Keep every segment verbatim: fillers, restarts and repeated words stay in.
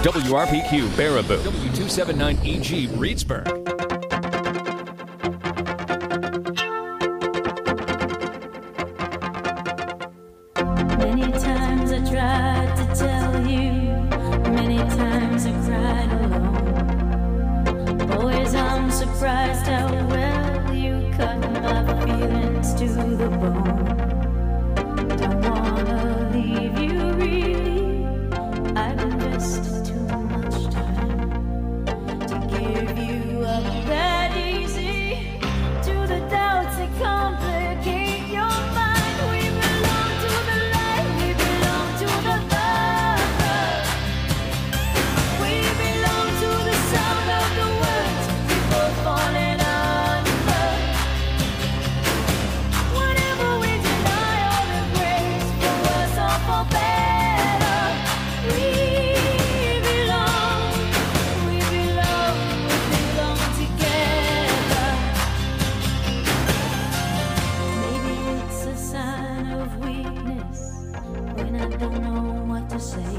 W R P Q Baraboo, W two seventy-nine E G Reedsburg. Many times I tried to tell you, many times I cried alone. Always I'm surprised how well you cut my feelings to the bone. Don't wanna leave you really, I've invested too much time to give you up that easy to the doubts that complicate your mind. We belong to the light, we belong to the thunder. We belong to the sound of the words before falling under. Whatever we deny or embrace, for worse or for better, we belong, we belong, we belong together. Maybe it's a sign of weakness when I don't know what to say.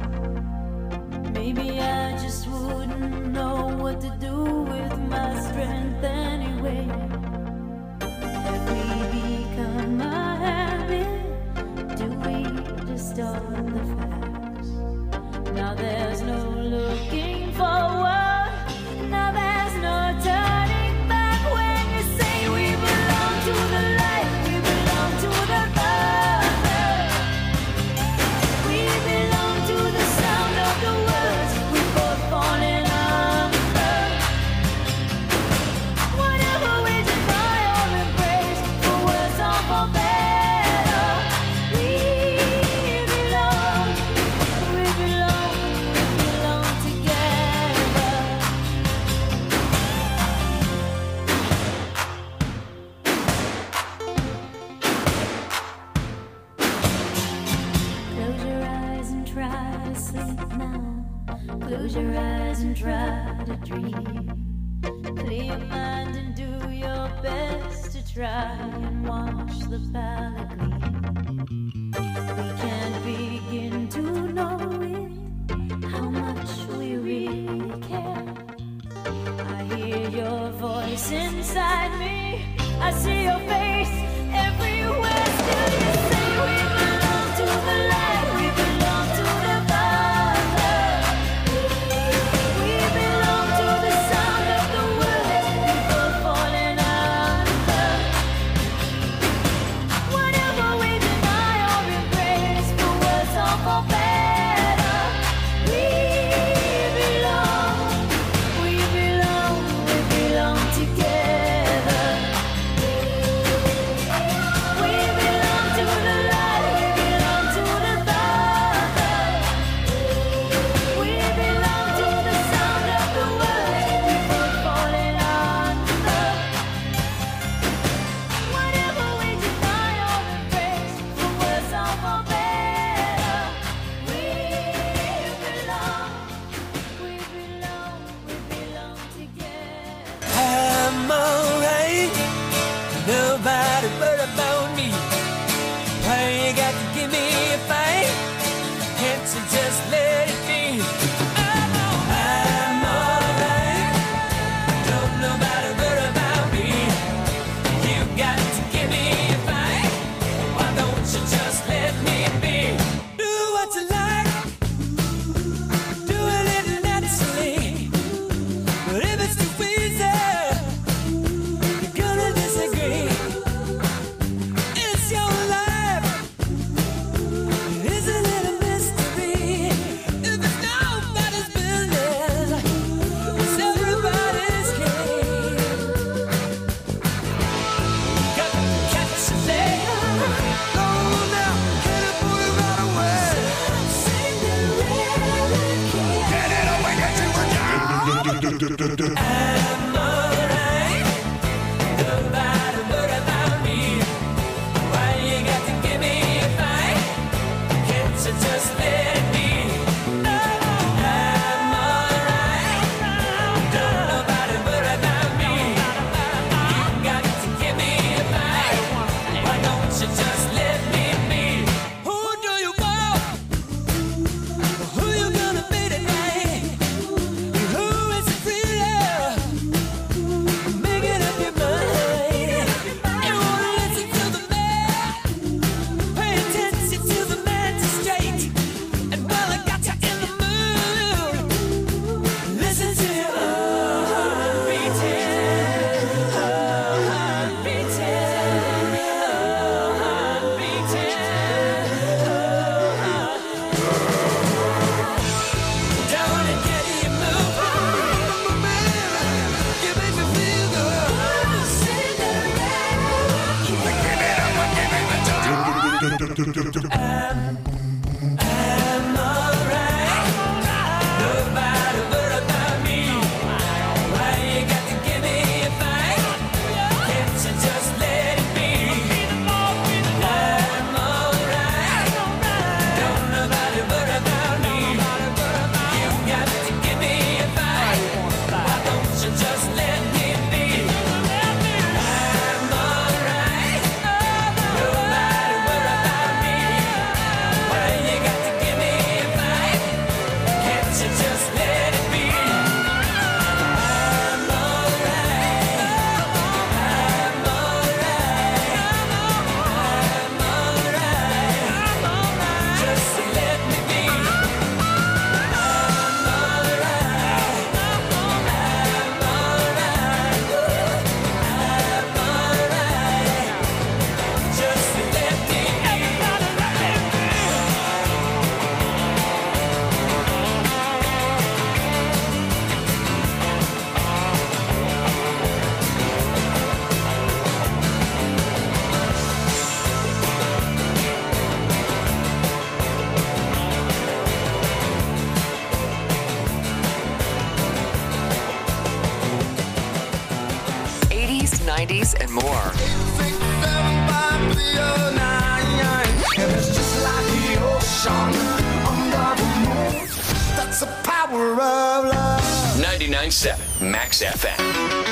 Maybe I just wouldn't know what to do with my strength anyway. Have we become a habit? Do we distort the facts? Now there's no looking forward. Now there's no turning back when you say we belong to the light, we belong to the thunder. We belong to the sound of the words we both falling under. Whatever we deny or embrace, for worse or for better, we belong, we belong, we belong together. Close your eyes and try to sleep now. Close your eyes and try to dream. Clear your mind and do your best to try and watch the palette gleam. We can't begin to know it, how much we really care. I hear your voice inside me, I see your face everywhere. Still you say we belong to the light, we belong to the thunder. We belong to the sound of the words before falling under. Whatever we deny or embrace, for worse or for better, we belong, we belong, we belong together. We belong to the light, we belong to the thunder. We belong to the sound of the words before falling under. Whatever we deny or embrace, for worse or for better, we belong, we belong, we belong together. I'm alright, nobody worry about me. Why you got to give me a fight? Can't you just let it be? I'm alright, I'm alright, don't nobody worry about me. You got to give me a fight. Why don't you just let me be? Do what you like, do it little naturally. But if it's too easy, you're gonna disagree. It's your life, isn't it a mystery? If it's nobody's business, it's everybody's game. Got to catch a leg. Go now, get it, put it right away. Get it away, get you down. I'm alright, nobody worry about me. Why you got to give me a fight? Can't you just let it be? I'm alright, don't nobody worry about me. You got to give me a fight. Why don't you just let me be? Who do you want? Who you gonna be tonight? I'm alright. Nobody worry about me. Why you got to give me a fight? Can't you just let it be? I'm alright. Don't nobody worry about me. You got to give me a fight. Why don't you just let me be? I'm alright. Nobody worry about me. Why you got to give me a fight? Can't you just let it be? I'm alright. I'm alright. I'm alright. Just let me be. I'm alright. I'm alright. I'm alright. Just let me be. eighties, nineties, and more. It's just like the ocean under the moon. That's the power of love. ninety-nine point seven Max F M.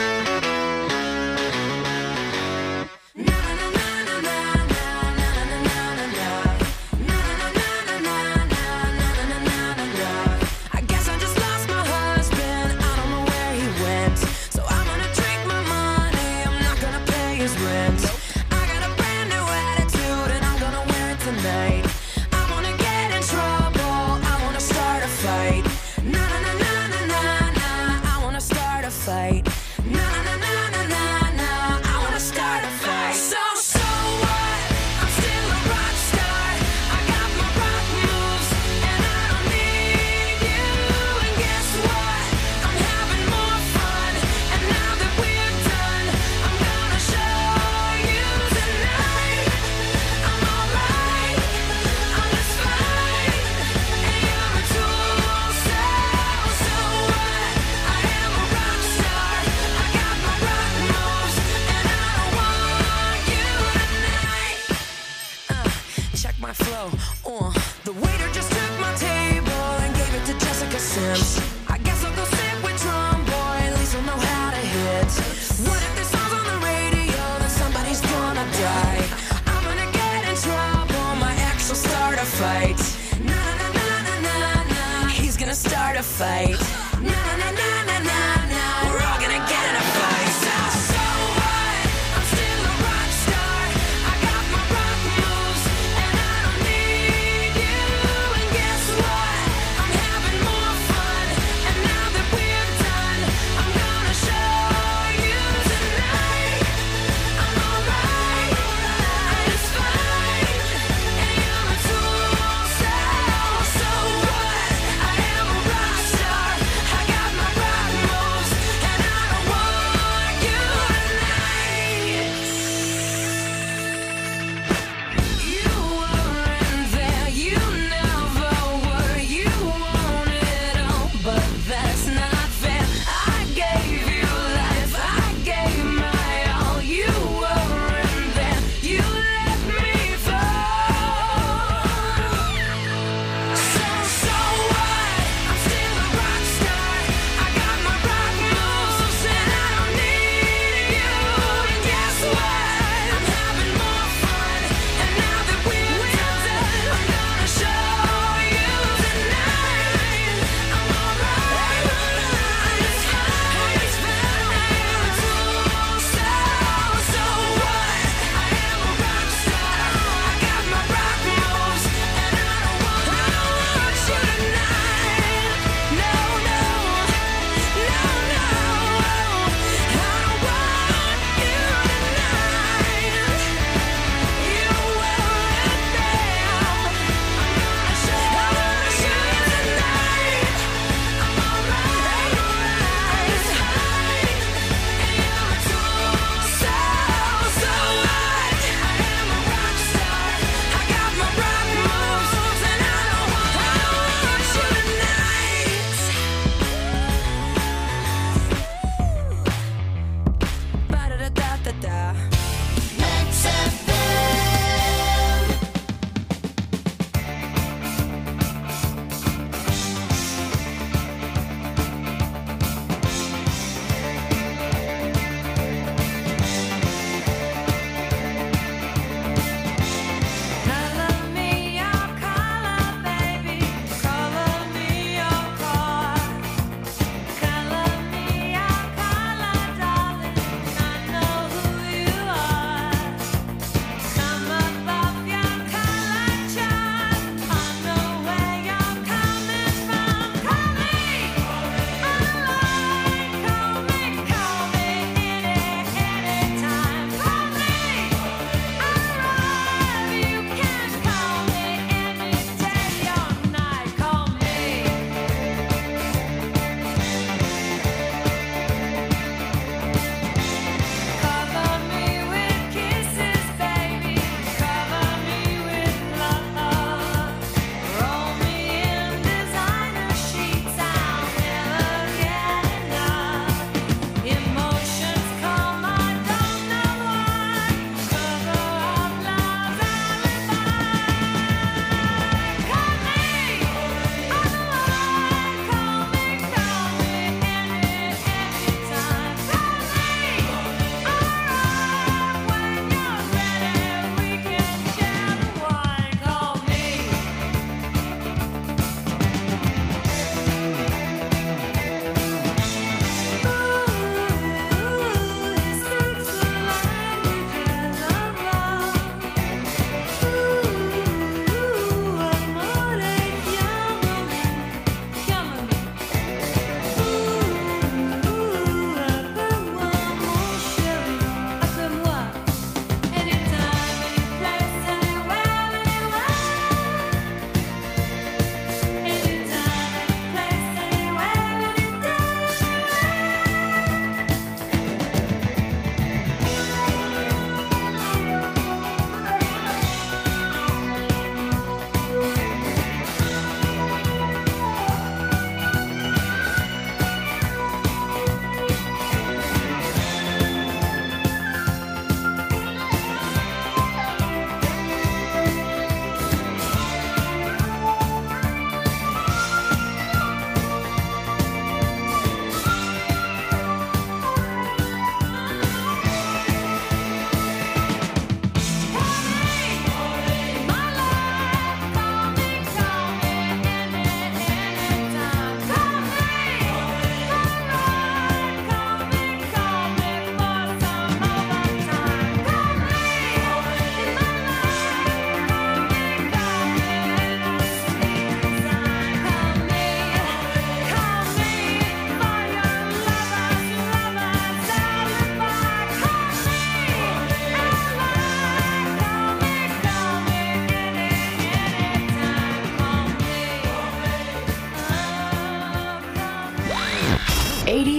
I guess I just lost my husband. I don't know where he went. So I'm gonna drink my money. I'm not gonna pay his rent. I got a brand new attitude and I'm gonna wear it tonight. I wanna get in trouble. I wanna start a fight. Na na na na na na na. I wanna start a fight. Na na na na na na. I wanna start a fight. So so what? I'm still a rock star. I got my rock moves and I don't need you. And guess what? I'm having more fun. And now that we're done, I'm gonna show you tonight. I'm alright. I'm just fine. And you're a tool. So so what? I am a rock star. I got my rock moves and I don't want you tonight. Uh, check my flow. Uh, the waiter just took my table and gave it to Jessica Sims. I guess I'll go sit with Drum Boy. At least I'll know how to hit. What if this song's on the radio? Then somebody's gonna die. I'm gonna get in trouble. My ex will start a fight. Na na na na na na. He's gonna start a fight. Na na na na na na. We're all gonna get in a fight. So so what? I'm still a rock star. I got my rock moves and I don't need you. And guess what? I'm having more fun. And now that we're done, I'm gonna show you tonight. I'm alright. I'm just fine. And you're a tool. So so what? I am a rock star. I got my rock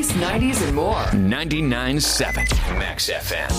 eighties, nineties, and more. ninety-nine point seven Max F M.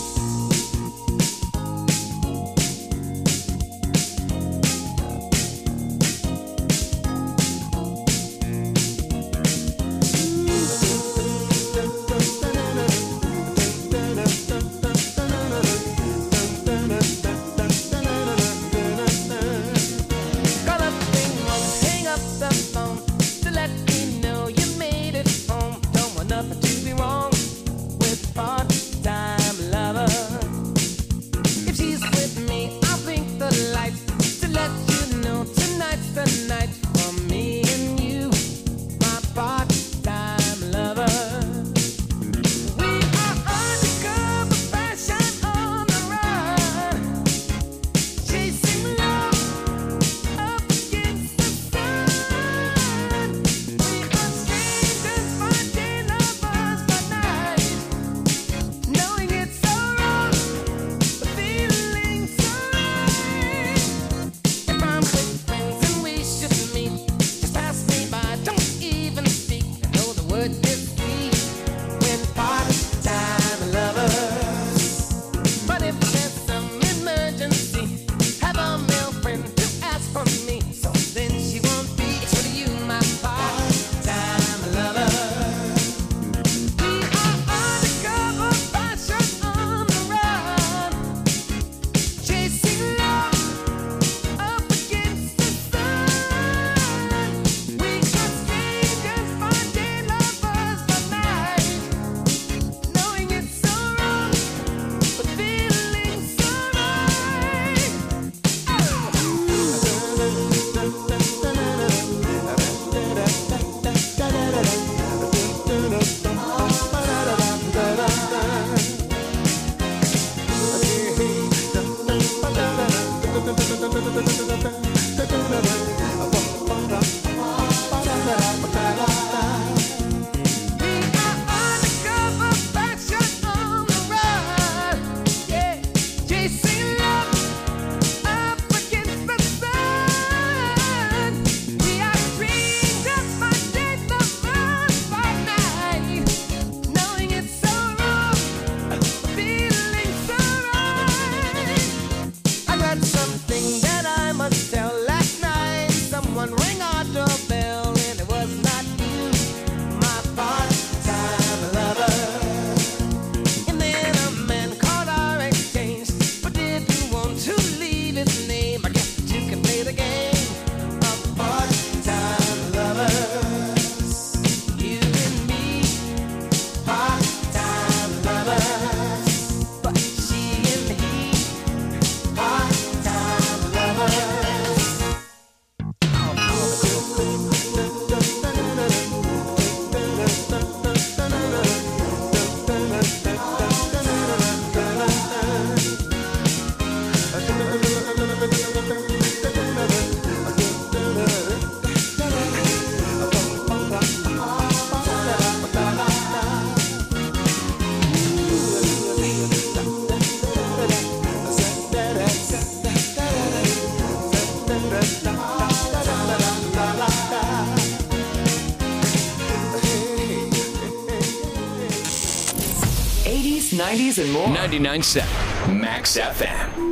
nineties, and more. ninety-nine point seven Max F M.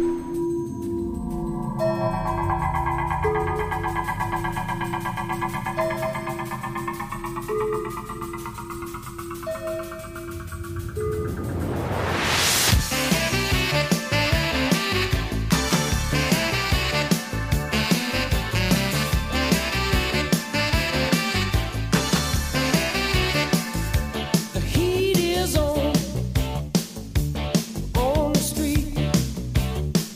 Heat is on on the street.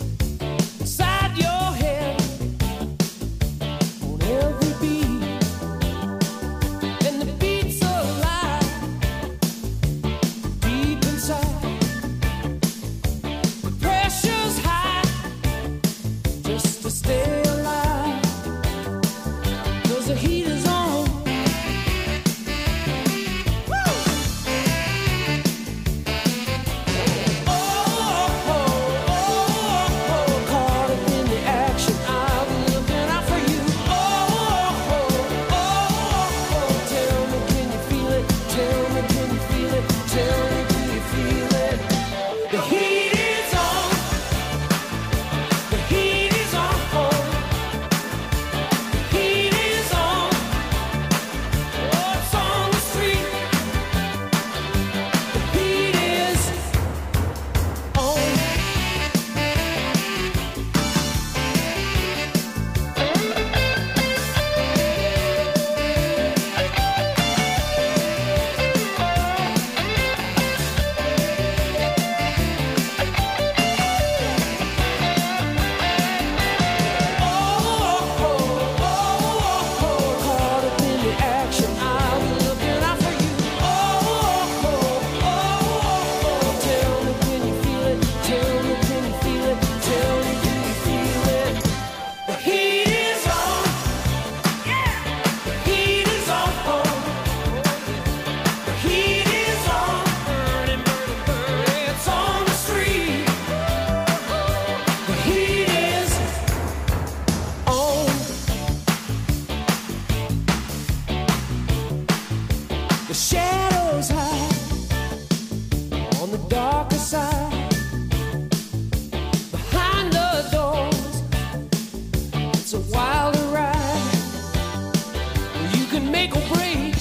It's a wild ride. You can make or break,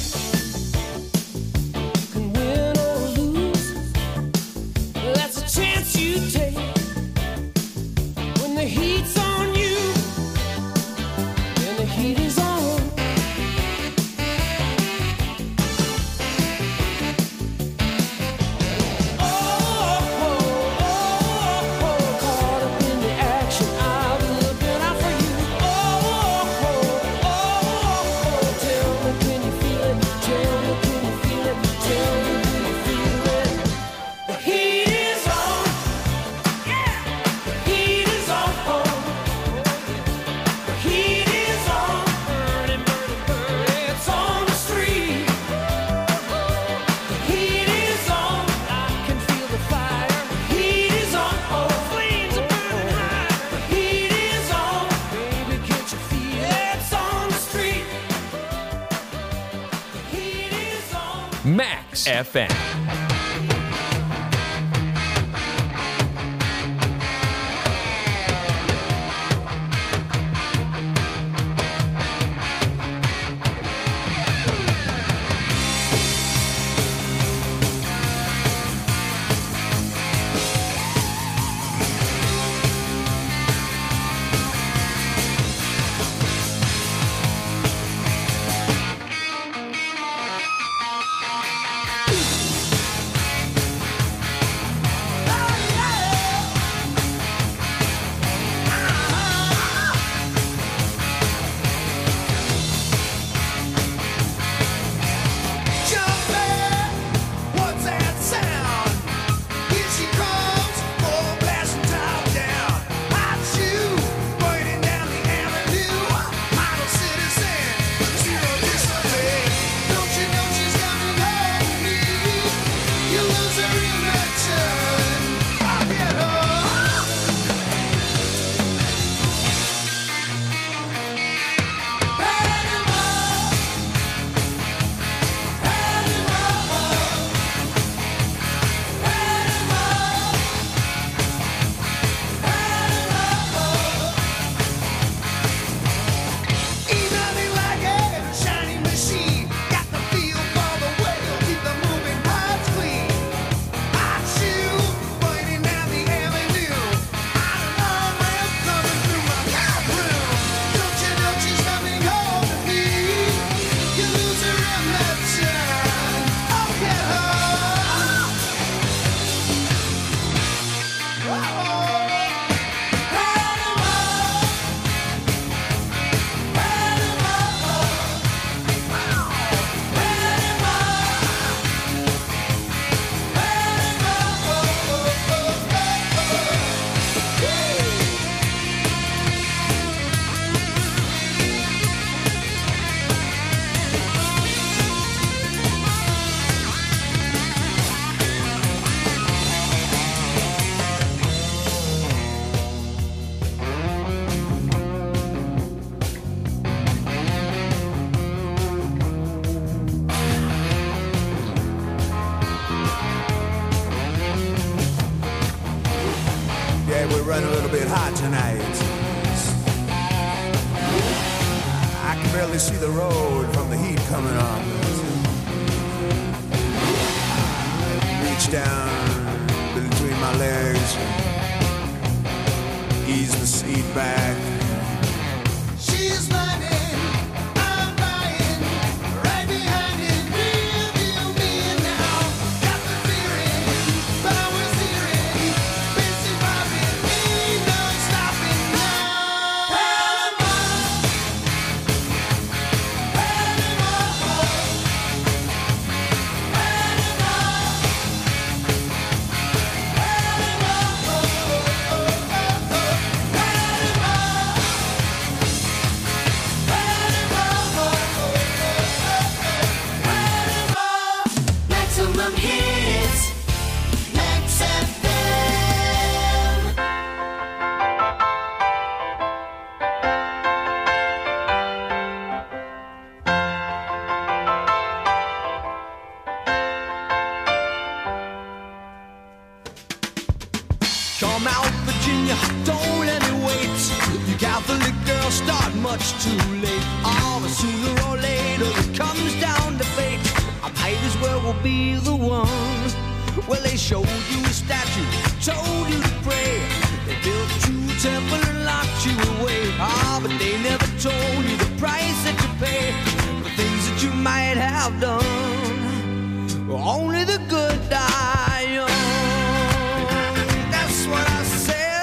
can win or lose. That's a chance you take when the heat's on you and the heat is on. Max F M. Running a little bit hot tonight. I can barely see the road from the heat coming on. Reach down between my legs, ease the seat back. She's running, I'm riding, right behind it, real deal me now. Got the feeling, but I was hearing, busy vibing. girls start much too late. Oh, but sooner or later it comes down to fate. I might as well will be the one. Well, they showed you a statue, told you to pray. They built you a temple and locked you away. Ah, but they never told you the price that you pay for things that you might have done. Only the good die young. That's what I said.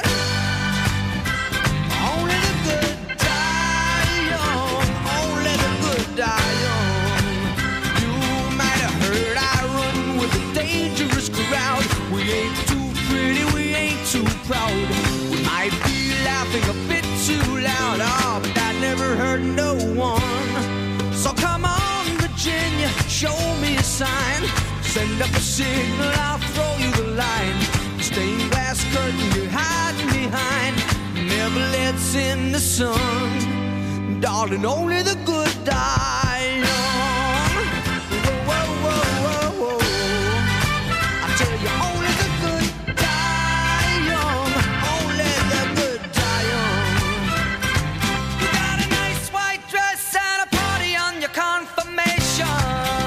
Only the good die young. Only the good die young. You might have heard I run with a dangerous crowd. We ain't too pretty, we ain't too proud. We might be laughing a bit too loud. Oh, but I never hurt no one. So come on, Virginia, show me a sign. Send up a signal, I'll throw you the line. Stained glass curtain you're hiding behind never lets in the sun. Darling, only the good die young. Whoa, whoa, whoa, whoa, whoa. I tell you, only the good die young. Only the good die young. You got a nice white dress and a party on your confirmation.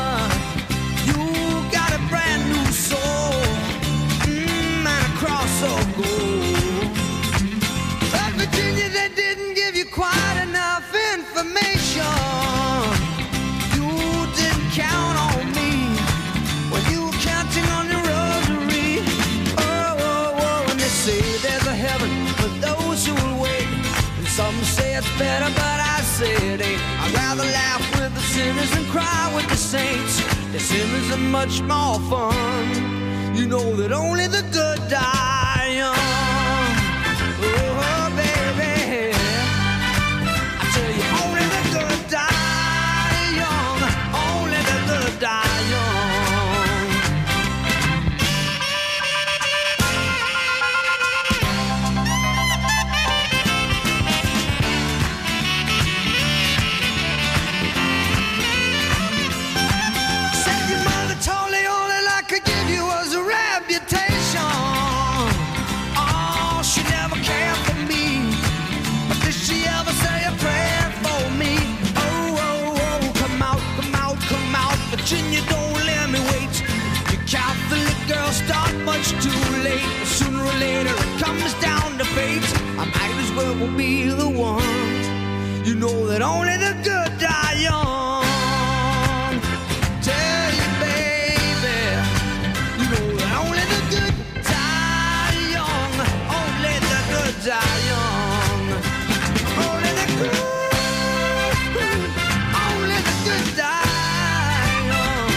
But Virginia, they didn't give you quite enough information. You didn't count on me when you were counting on your rosary. Oh, oh, oh, and they say there's a heaven for those who will wait. And some say it's better, but I say it ain't. I'd rather laugh with the sinners than cry with the saints. The sinners are much more fun. You know that only the good die young. Oh, baby, I tell you, only the good die young. Only the good die young. Said your mother told me all that I could give you was a reputation. Oh, she never cared for me, but did she ever say a prayer for me? Oh, oh, oh, come out, come out, come out, Virginia, don't let me wait. You Catholic girls start much too late. Sooner or later it comes down to fate. I might as well will be the one. You know that only the good die young. Tell you, baby, you know that only the good die young. Only the good die young. Only the good, only the good die young.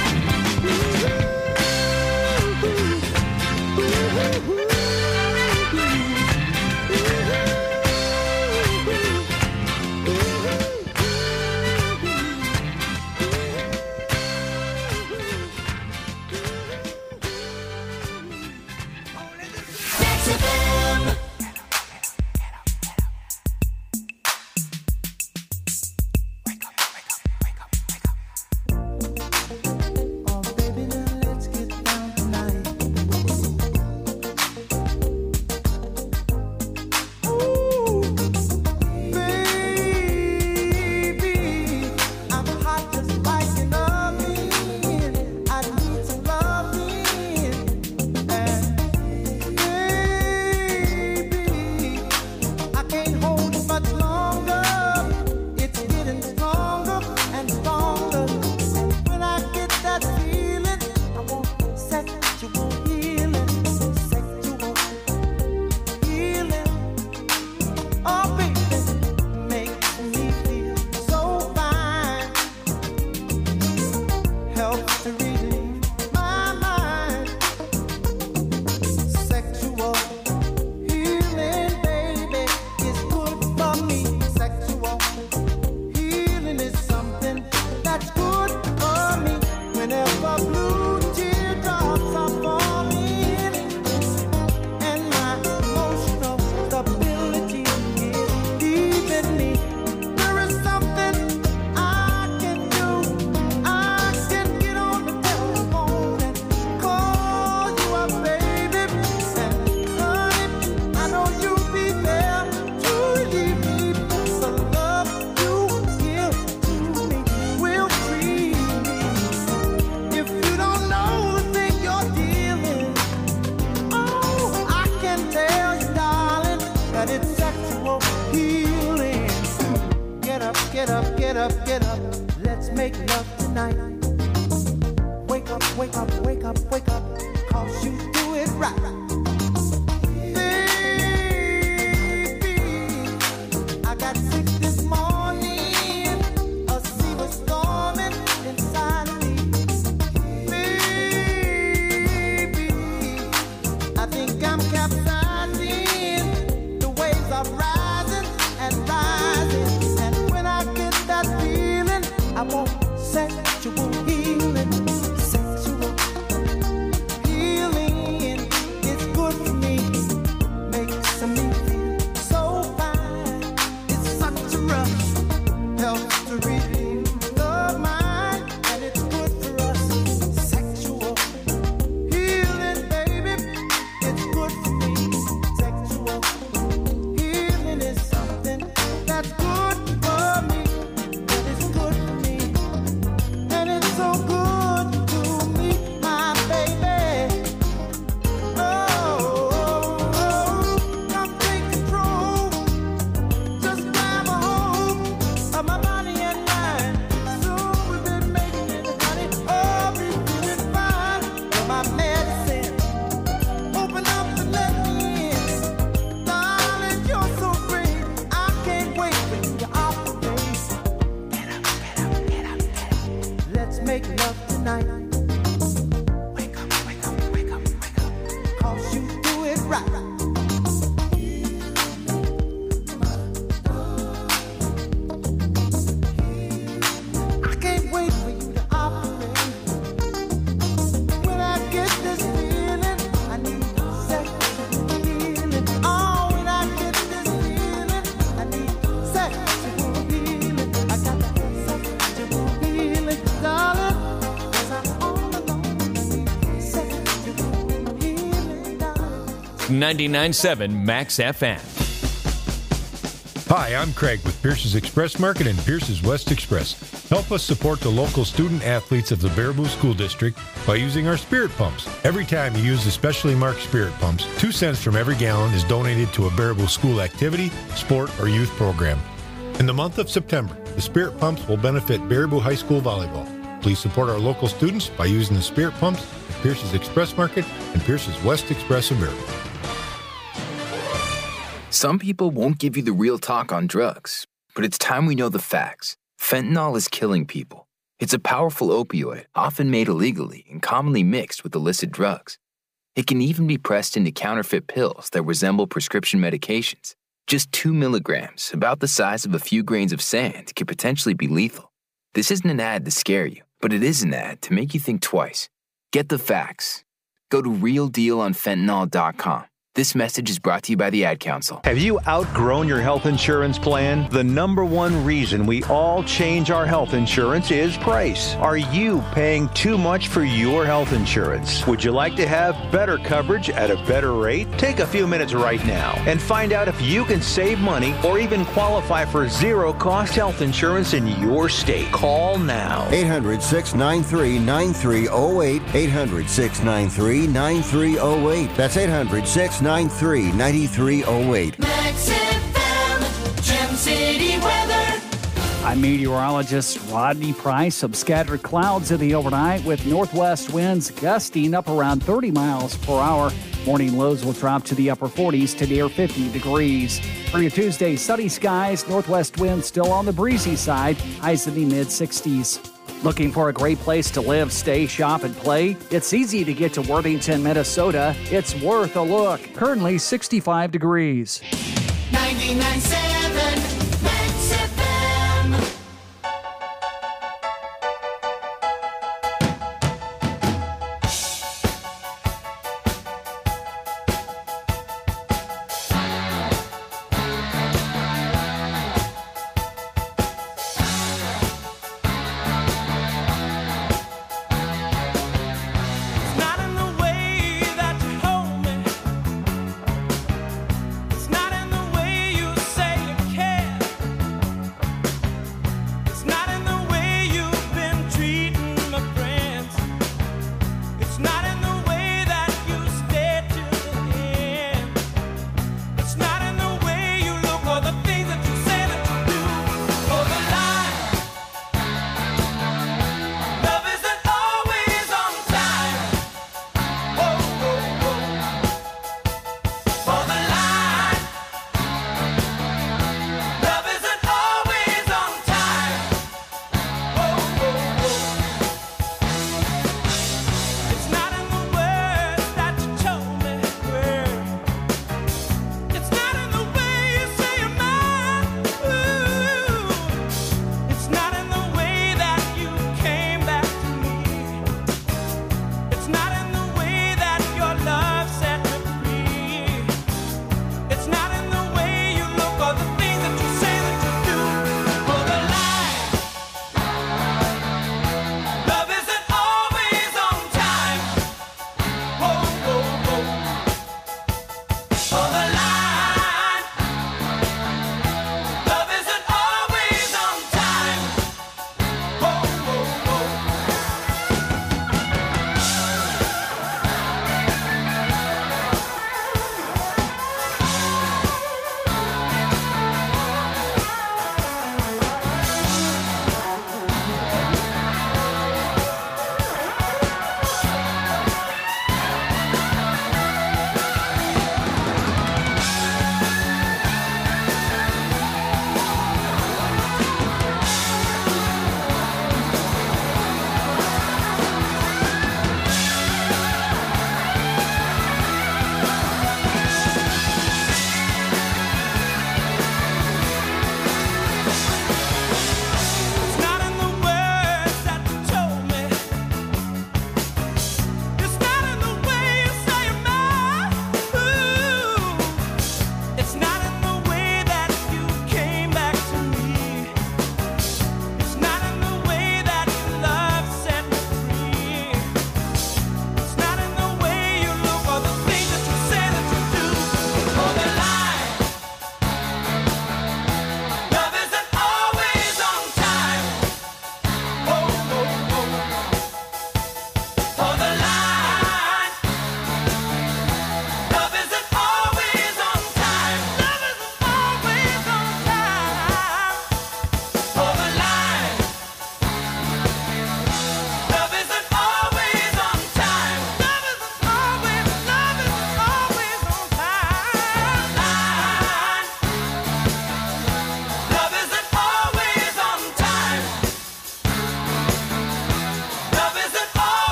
get up, get up, get up. Let's make love tonight. Wake up, wake up, wake up, wake up. Cause you do it right. Baby, I got sick this morning. A sea was storming inside of me. Baby, I think I'm capsizing. The waves are rising and rising. And when I get that feeling, I want sexual healing. Sexual healing is good for me. Makes me feel so fine. It's such a rush. Helps to redeem the mind. And it's good for us. Sexual healing, baby. It's good for me. Sexual healing is something that's good for me. And it's good for me. And it's so good to me, my baby. Oh, come take control. Just grab a hold of my body and mind. Soon we'll be making it, honey. Oh, be feeling fine. You're my medicine. Open up and let me in. Darling, you're so great. I can't wait for you to operate. Get up, get up, get up, get up. Let's make love tonight. Wake up, wake up, wake up, wake up. Cause you do it right. I can't wait for you to operate. When I get this feeling, I need sexual healing. Oh, when I get this feeling, I need sexual healing. I got that sexual healing, darling. 'Cause I'm all alone. Sexual healing, darling. ninety-nine point seven Max F M. Hi, I'm Craig with Pierce's Express Market and Pierce's West Express. Help us support the local student athletes of the Baraboo School District by using our spirit pumps. Every time you use the specially marked spirit pumps, two cents from every gallon is donated to a Baraboo school activity, sport, or youth program. In the month of September, the spirit pumps will benefit Baraboo High School volleyball. Please support our local students by using the spirit pumps at Pierce's Express Market and Pierce's West Express in Baraboo. Some people won't give you the real talk on drugs, but it's time we know the facts. Fentanyl is killing people. It's a powerful opioid, often made illegally and commonly mixed with illicit drugs. It can even be pressed into counterfeit pills that resemble prescription medications. Just two milligrams, about the size of a few grains of sand, could potentially be lethal. This isn't an ad to scare you, but it is an ad to make you think twice. Get the facts. Go to real deal on fentanyl dot com. This message is brought to you by the Ad Council. Have you outgrown your health insurance plan? The number one reason we all change our health insurance is price. Are you paying too much for your health insurance? Would you like to have better coverage at a better rate? Take a few minutes right now and find out if you can save money or even qualify for zero-cost health insurance in your state. Call now. eight hundred, six nine three, nine three zero eight. eight hundred, six nine three, nine three zero eight. That's eight hundred, six nine three, nine three zero eight. Max F M, Gem City weather. I'm meteorologist Rodney Price. Some scattered clouds in the overnight with northwest winds gusting up around thirty miles per hour. Morning lows will drop to the upper forties to near fifty degrees. For your Tuesday, sunny skies, northwest winds still on the breezy side, highs in the mid sixties. Looking for a great place to live, stay, shop, and play? It's easy to get to Worthington, Minnesota. It's worth a look. Currently sixty-five degrees. ninety-nine point seven Max F M. Say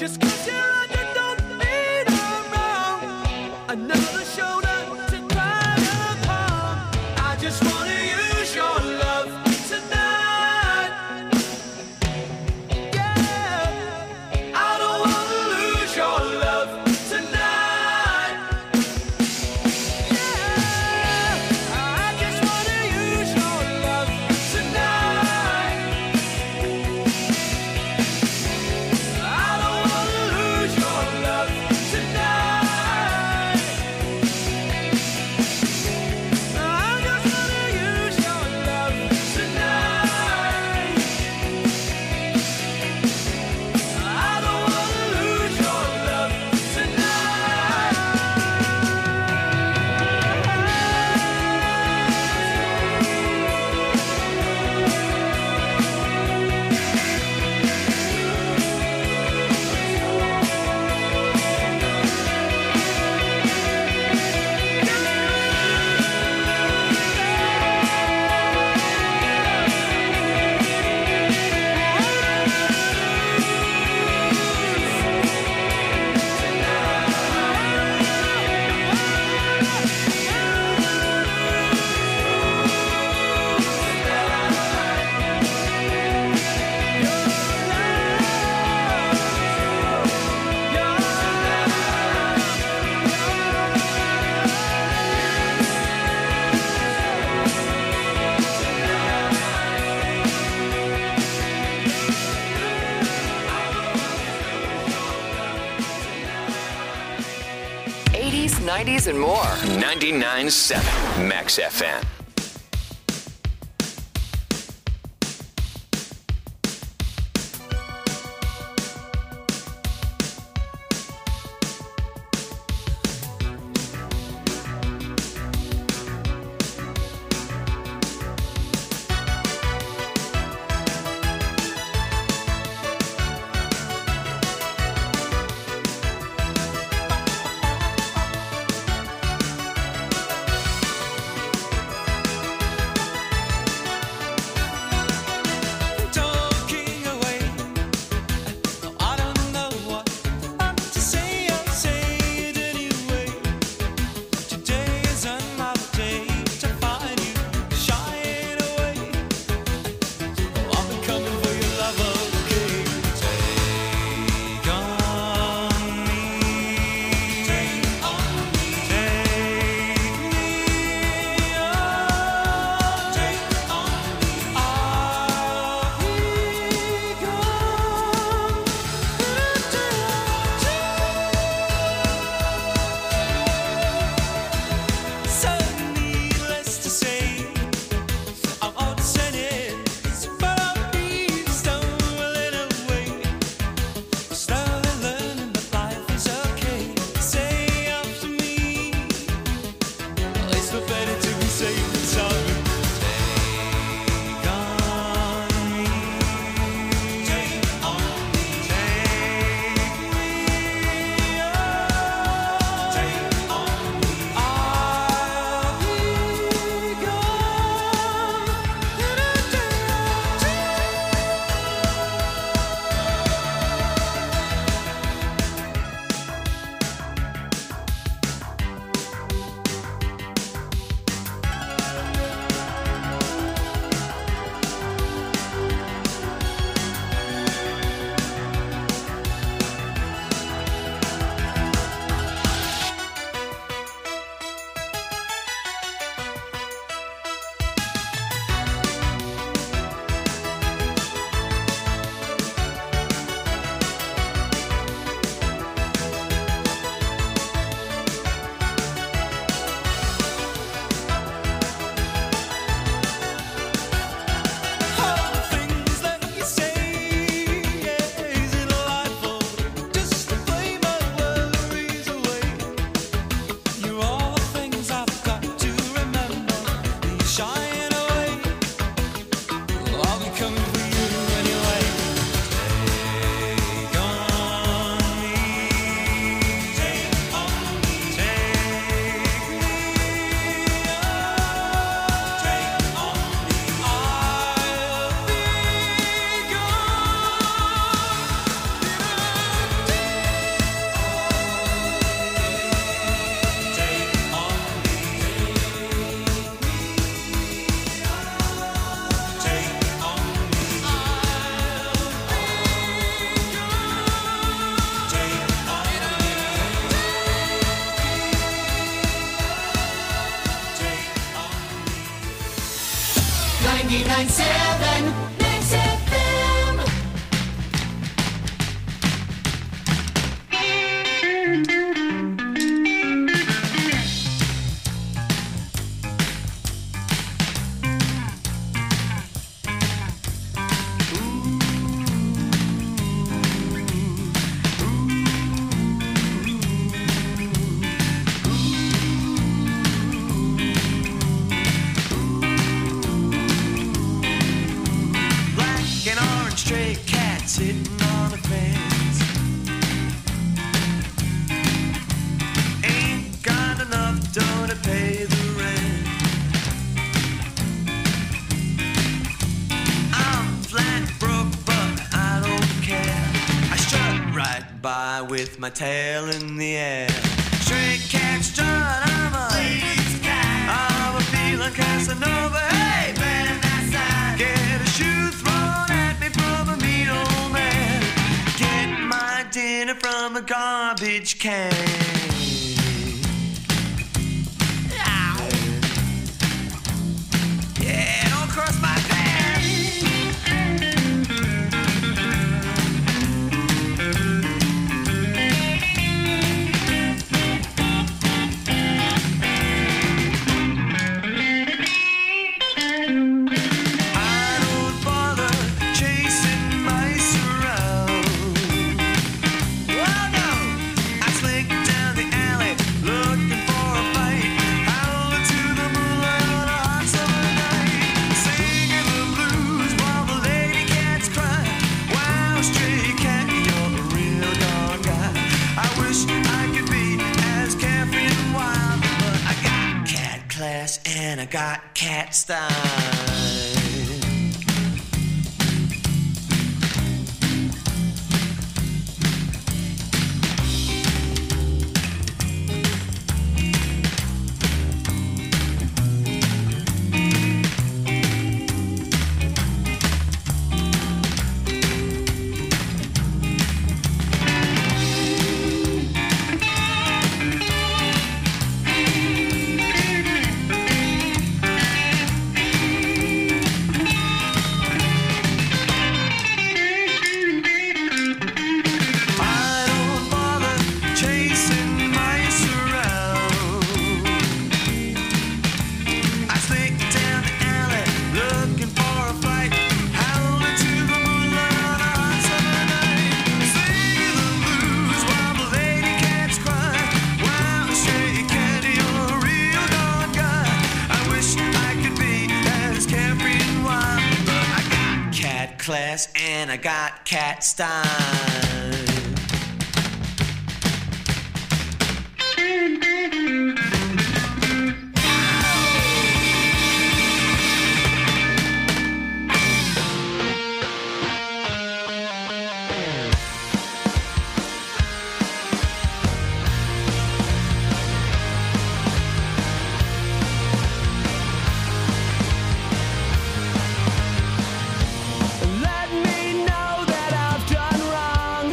Just 'cause you're under don't mean I'm wrong. Another shoulder to cry upon. I just wanna use your love tonight. Yeah, I don't wanna lose your love tonight. Yeah, I just wanna use your love tonight. I don't wanna lose your love tonight. I just wanna use your love tonight. I don't wanna lose your love eighties, nineties, and more. ninety-nine point seven Max F M. nine seven Mix F M. Stray cat sitting on a fence. Ain't got enough dough to pay the rent. I'm flat broke, but I don't care. I strut right by with my tail in the air. Stray cat strut, I'm a lady's cat. I'm a feeling Casanova. Hey, man, that's get a shoe thrown at me from a mean old man. Get my dinner from a garbage can. Ow. Yeah, don't cross my path. And I got cat style. Class and I got cat style. Let me know that I've done wrong.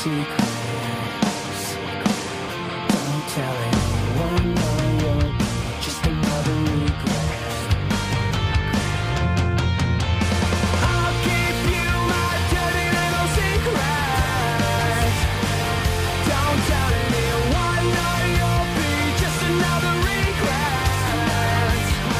secrets. Don't tell anyone, no, you're just another regret. I'll keep you my dirty little secret. Don't tell anyone, no, you'll be just another regret.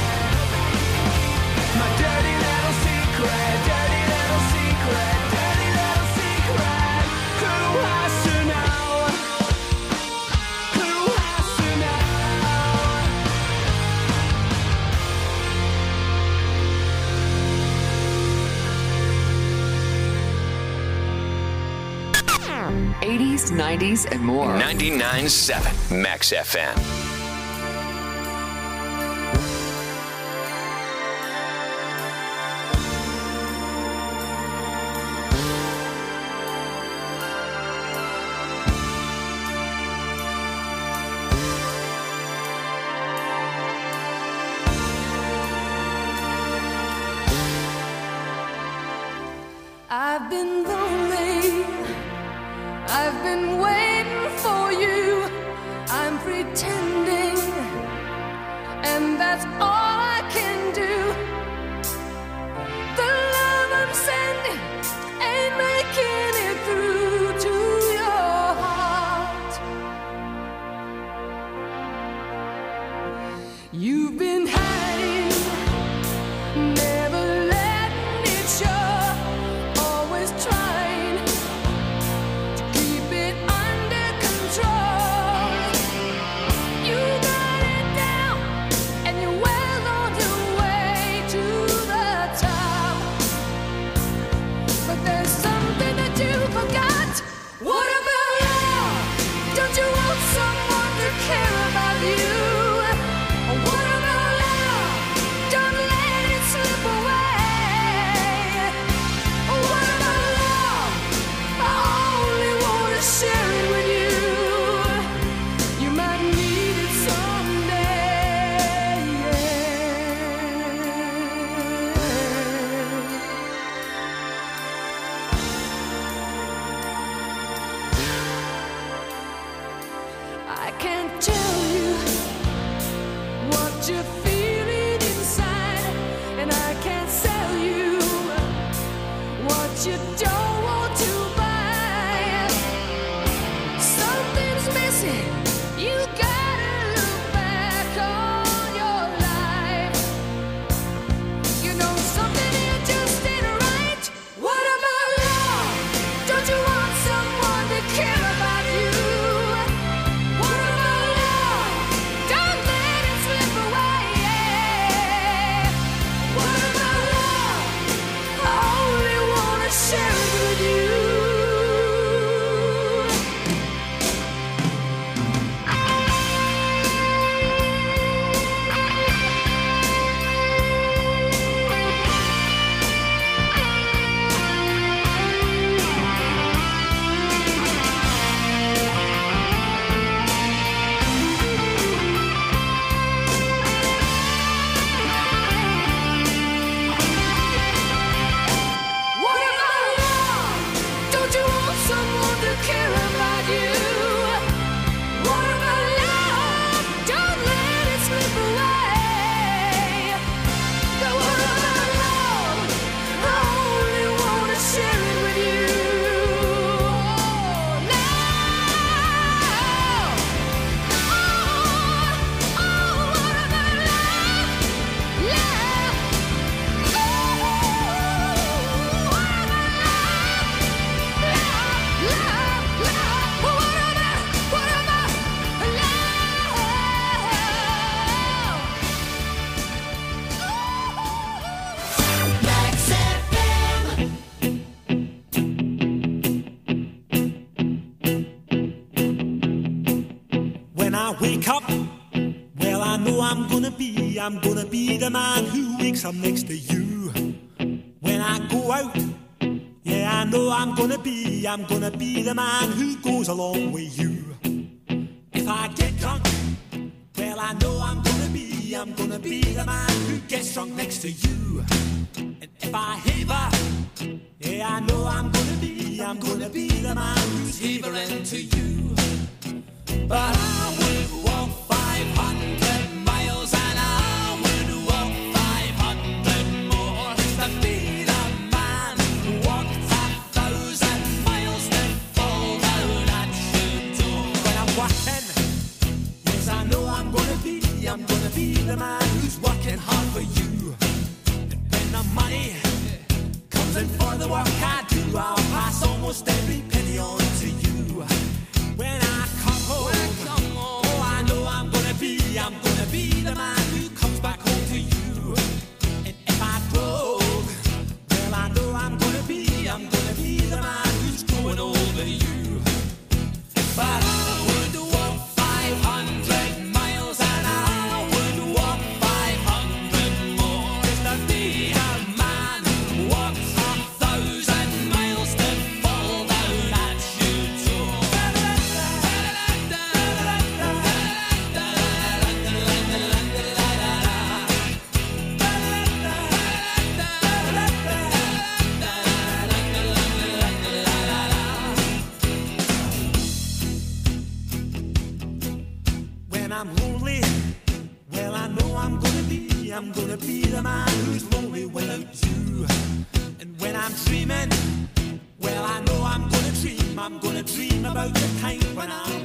My dirty little secret, dirty little secret, dirty little secret. Who has to know? Who has to know? eighties, nineties, and more. ninety-nine point seven Max F M. I've been lonely. I've been waiting for you. I'm pretending, and that's all I can do. The love I'm sending ain't making it through to your heart. You've been hiding, never letting it show. Always trying to keep it under control. You got it down, and you're well on your way to the top. But there's something that you forgot. What about love? Don't you want someone to care about you? What about love? Don't let it slip away. What about love? I only wanna share it with you. You might need it someday. I can't tell you what you're feeling inside, and I can't sell you what you don't want to buy. Something's missing. You gotta look back on your life. You know something here just ain't right. What about love? Don't you want someone to care about you? What about love? Don't let it slip away. What about love? I only wanna share it with you. What about love? Don't you want someone to care about you? What about love? Don't let it slip away. What about love? I only wanna share it with you. Love. Oh, oh, what about love? Love. Oh, what about love? Love, love. What about, what about love? Max F M. When I wake up, well, I know I'm gonna be, I'm gonna be the man who wakes up next to you. When I go out, yeah, I know I'm gonna be, I'm gonna be the man who goes along with you. If I get drunk, well, I know I'm gonna be, I'm gonna be the man who gets drunk next to you. And if I haver, Yeah, I know I'm gonna be, I'm gonna be the man who's heavering to you. But I would walk five hundred miles and I would walk five hundred more just to be the man who walked a thousand miles to fall down at your door. When I'm working, yes, I know I'm gonna be, I'm gonna be the man who's working hard for you. And when the money comes in for the work I do, I'll pass almost every penny on to you. When I come home, when I come home, oh, I know I'm gonna be, I'm gonna be the man who comes back home to you. And if I broke, well, I know I'm gonna be, I'm gonna be the man who's growing over you. But I would walk five hundred miles and I would walk five hundred more just to be a man who walks a thousand miles to fall down at your door. When I'm lonely, well, I know I'm gonna be, I'm gonna be the man who's lonely without you. And when I'm dreaming, well, I know I'm gonna dream, I'm gonna dream about the time when I'm